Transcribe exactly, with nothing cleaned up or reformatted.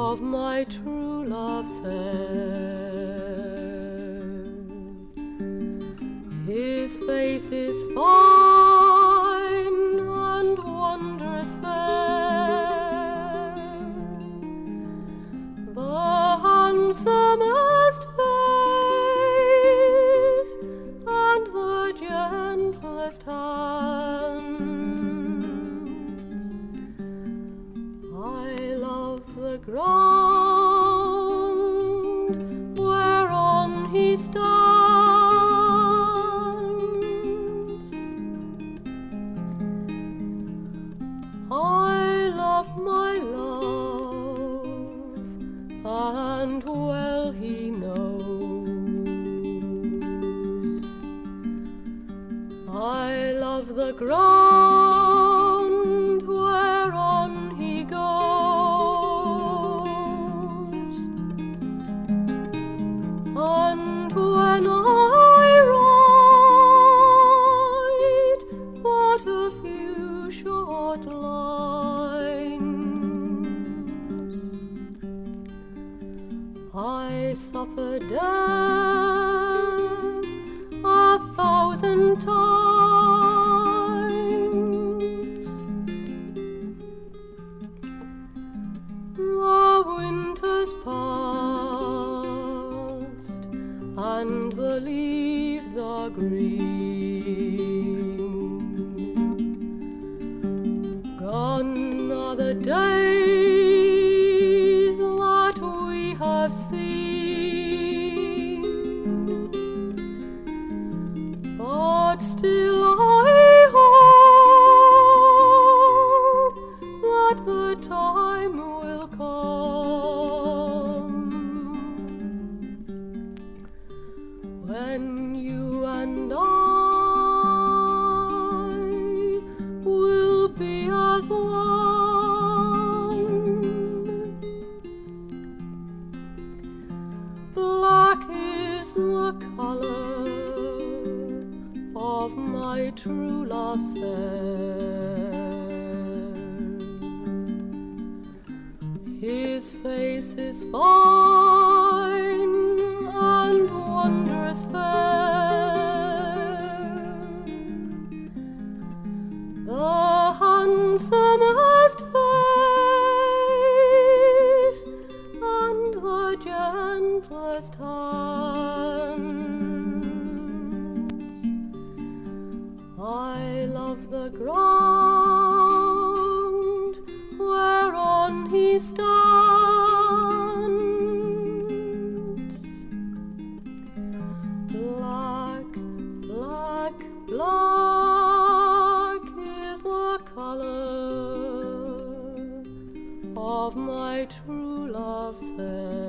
of my true love's hair. His face is fine and wondrous fair, the handsomest face and the gentlest hands. I love the ground whereon he stands. I love my love, and well he knows. I love the ground whereon he goes, and when I write but a few short lines, I suffer death a thousand times. The winter's past, and the leaves are green. Gone are the days that we have seen, but still I hope that the time will come when you and I will be as one. Black is the color of my true love's hair. His face is fine and wondrous fair, the handsomest face and the gentlest hands. I love the ground whereon he stands. Black, black, black is the color of my true love's hair.